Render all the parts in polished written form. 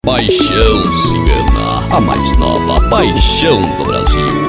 Paixão Cigana, a mais nova paixão do Brasil.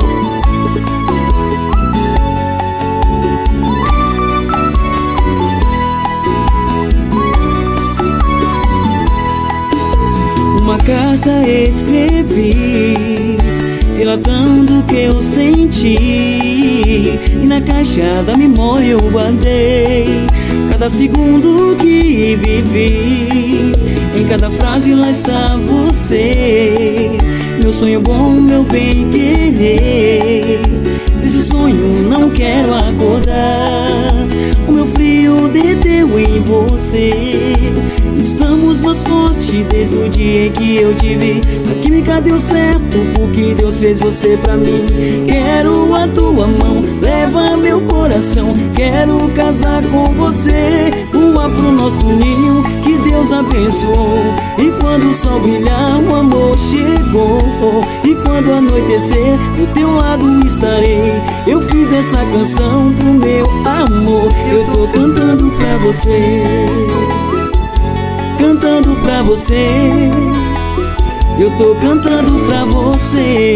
Uma carta escrevi, relatando o que eu senti, e na caixa da memória eu guardei cada segundo que vivi. Em cada frase lá está você, meu sonho bom, meu bem querer. Desse sonho não quero acordar, o meu frio derreteu em você. Estamos mais fortes desde o dia em que eu te vi. A química deu certo porque Deus fez você pra mim. Quero a tua mão, leva meu coração. Quero casar com você, voar pro nosso ninho que Deus abençoou. E quando o sol brilhar, o amor chegou. E quando anoitecer, do teu lado estarei. Eu fiz essa canção pro meu amor. Eu tô cantando pra você, cantando pra você. Eu tô cantando pra você.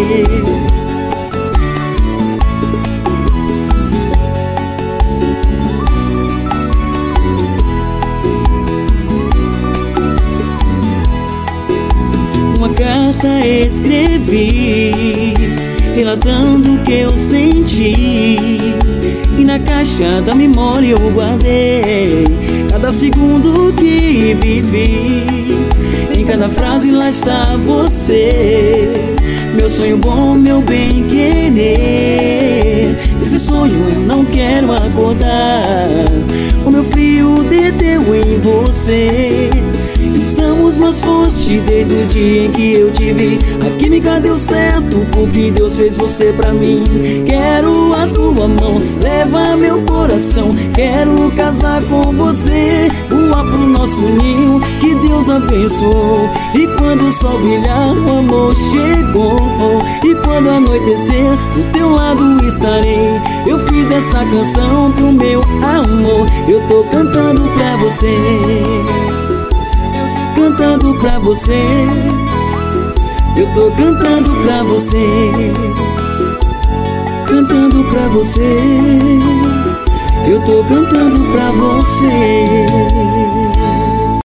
Uma carta escrevi, relatando o que eu senti, e na caixa da memória eu guardei cada segundo que vivi. Em cada frase lá está você, meu sonho bom, meu bem querer. Desse sonho eu não quero acordar, o meu frio derreteu em você. Estamos mais fortes desde o dia em que eu te vi. A química deu certo porque Deus fez você pra mim. Quero a tua mão, leva meu coração. Quero casar com você, voar pro nosso ninho que Deus abençoou. E quando o sol brilhar, o amor chegou. E quando anoitecer, do teu lado estarei. Eu fiz essa canção pro meu amor. Eu tô cantando pra você, cantando pra você. Eu tô cantando pra você, cantando pra você. Eu tô cantando pra você.